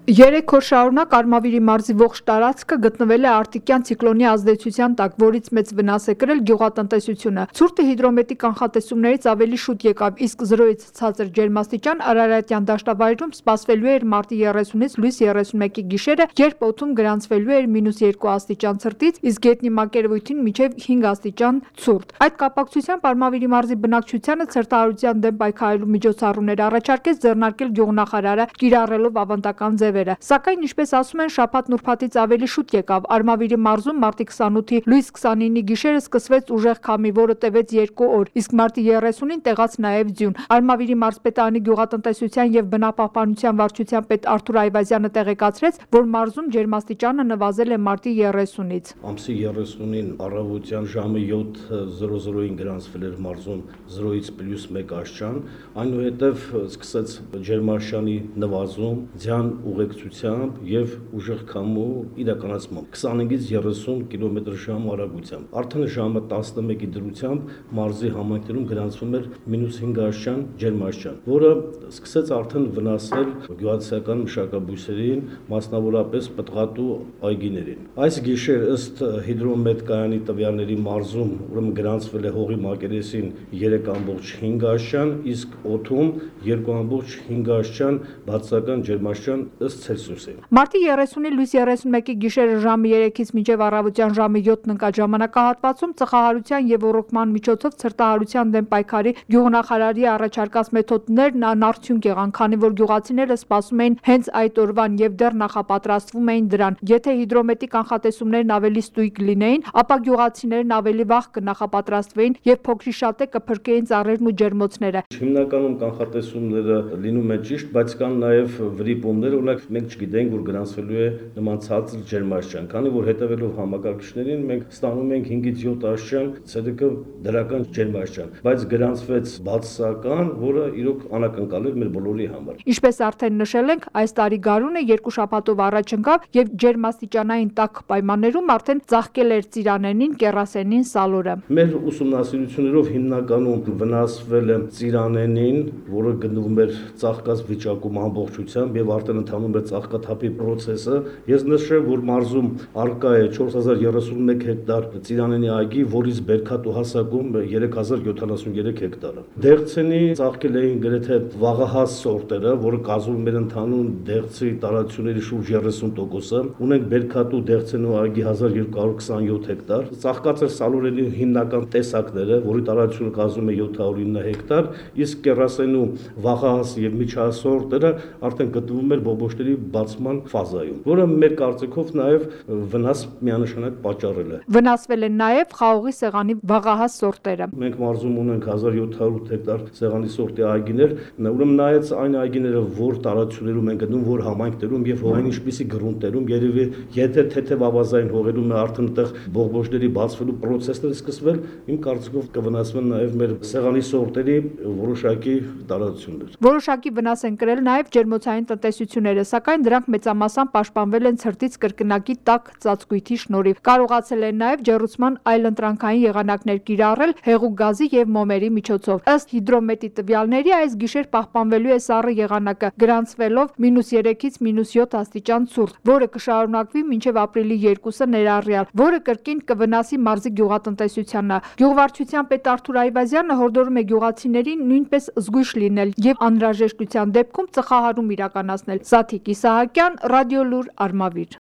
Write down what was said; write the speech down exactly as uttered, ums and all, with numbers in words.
Երեք օր շարունակ Արմավիրի մարզի ողջ տարածքը գտնվել է արտիկյան ցիկլոնի ազդեցության տակ, որից մեծ վնաս է կրել գյուղատնտեսությունը։ Ցուրտը հիդրոմետի կանխատեսումներից ավելի շուտ եկավ, իսկ զրոյից ցածր ջերմաստիճան Արարատյան դաշտավայրում սպասվելու էր մարտի երեսունից լույս երեսունմեկի գիշերը, երբ օդում գրանցվելու էր մինուս երկու աստիճան ցրտից, իսկ գետնի մակերևույթին մինչև հինգ աստիճան ցուրտ։ Այդ կապակցությամբ Արմավիրի մարզի բնակչությանը ցրտահարության դեմ պայքարելու միջոցառումներ առաջարկեց ձեռնարկել գյուղնախարարը, կիրառելով ավանդական ձև։ Սակայն, ինչպես ասում են, շաբաթն ուրբաթից ավելի շուտ եկավ։ Արմավիրի մարզում մարտի քսանութի լույս քսանինի գիշերը սկսվեց ուժեղ քամի, որը տևեց երկու օր, իսկ մարտի երեսունին տեղաց նաև ձյուն։ Արմավիրի մարզպետարանի գյուղատնտեսության եւ բնապահպանության վարչության պետ Արթուր Այվազյանը տեղեկացրեց, որ մարզում ջերմաստիճանը նվազել է մարտի երեսունից։ Ամսի երեսունին առավոտյան ժամը յոթ զրո զրոին գրանցվել էր մարզում զրոից պլյուս մեկ աստիճան, այնուհետև սկսեց ջերմաստիճանի նվազում, ձյան ուղեկցությամբ եւ ուժեղ քամու իրականացմամբ քսանհինգից երեսուն կիլոմետր ժամ արագությամբ։ Արդեն ժամը տասնմեկի դրությամբ մարզի համայնքներում գրանցվում էր մինուս հինգ աստիճան ջերմաստիճան, որը սկսեց արդեն վնասել գյուղատնտեսական մշակաբույսերին, մասնավորապես պտղատու այգիներին։ Այս գիշեր ըստ հիդրոմետ կայանի տվյալների մարզում ուրեմն գրանցվել է հողի մակերեսին երեք ամբողջ հինգ աստիճան, իսկ օդում երկու ամբողջ հինգ աստիճան բացասական ջերմաստիճան ըստ Ցելսիուսի։ Մարտի երեսունի լույս երեսունմեկի գիշերը ժամը երեքից մինչև առավոտյան ժամը յոթն ընկած ժամանակահատվածում ծխահարության եւ ոռոգման միջոցով ցրտահարության դեմ պայքարի գյուղնախարարի առաջարկած մեթոդներն անարդյունք եղան, քանի որ գյուղացիները սպասում էին հենց այդ օրվան եւ դեռ նախապատրաստվում էին դրան։ Եթե հիդրոմետի կանխատեսումներն ավելի ստույգ լինեին, ապա գյուղացիներն ավելի վաղ կնախապատրաստվեին եւ փոքրիշատե կփրկեին ծառերն ու ջերմոցները։ Հիմնականում կանխատեսումները լինում են ճիշտ, բայց կան նաեւ վրիպումներ, օրինակ մենք չգիտենք, որ գրանցվելու է նման ցածր ջերմաստիճան, քանի որ հետևելով համակարգիչներին մենք ստանում ենք հինգից յոթ աստիճան ցելսիուսը դրական ջերմաստիճան, բայց գրանցվեց բացասական, որը իրոք անակնկալ էր մեր բոլորի համար։ Ինչպես արդեն նշել ենք, այս տարի գարունը երկու շաբաթով առաջ ընկավ եւ ջերմաստիճանային տաք պայմաններում արդեն ծաղկել էր ծիրանենին, կեռասենին, սալորը։ Մեր ուսումնասիրություններով հիմնականում վնասվել է ծիրանենին, որը գտնվում էր ծաղկած վիճակում ամբողջությամբ եւ արդեն ընթանում է ծաղկաթափի process-ը։ Ես նշեմ, որ մարզում արկա է չորս հազար երեսունմեկ հեկտար ծիրանենի այգի, որից բերքատու հասակում երեք հազար յոթանասունյոթ հեկտարը։ Դեղցենի ծաղկել էին գրեթե վաղահաս սորտերը, որը կազմում էր ընդհանուր դեղցի տարածությունների շուրջ երեսուն տոկոսը։ Ունենք բերքատու դեղցենու այգի հազար երկու հարյուր քսանյոթ հեկտար։ Ծաղկած էր սալորենի հիմնական տեսակները, որի տարածությունը կազմում է յոթ հարյուր ինը հեկտար, իսկ կեռասենու վաղահաս եւ միջահաս սորտերը արդեն գտնվում էր բոբոշների բացման ֆազայում, որը մեր կարծիքով նաև վնաս միանշանակ պատճառել է։ Վնասվել են նաև խաղողի սեղանի վաղահաս սորտերը։ Մենք մարզում ունենք հազար յոթ հարյուր հեկտար սեղանի սորտի այգիներ, ուրեմն նայած այն այգիները, որ տարածություններում են գտնվում, որ համայնքներում եւ հողային ինչպիսի գրունտերում, երևի եթե թեթև ավազային հողերում է արդեն այդտեղ բողբոջների բացվելու process-ները սկսվել, իմ կարծիքով կվնասվեն նաև մեր սեղանի սորտերի որոշակի տարածություններ։ Որոշակի վնաս են կրել նաև ջերմոցային տնտեսությունները, սակայն դրանք մեծամասամբ պաշտպանվել են ցրտից կրկնակի տաք ծածկույթի շնորհիվ։ Կարողացել են նաև ջեռուցման այլընտրանքային եղանակներ կիրառել հեղուկ գազի եւ մոմերի միջոցով։ Ըստ հիդրոմետի տվյալների, այս գիշեր պահպանվելու է սառը եղանակը, գրանցվելով մինուս երեքից մինուս յոթ աստիճան ցուրտ, որը կշարունակվի մինչև ապրիլի երկուսը ներառյալ, որը կրկին կվնասի մարզի գյուղատնտեսությանը։ Գյուղվարչության պետ Արթուր Այվազյանը հորդորում է գյուղացիներին նույնպես զգույշ լինել եւ անհրաժեշտության դեպքում ծխահարում իրականացնել։ Սաթիկ Իսահակյան, Ռադիոլուր, Արմավիր։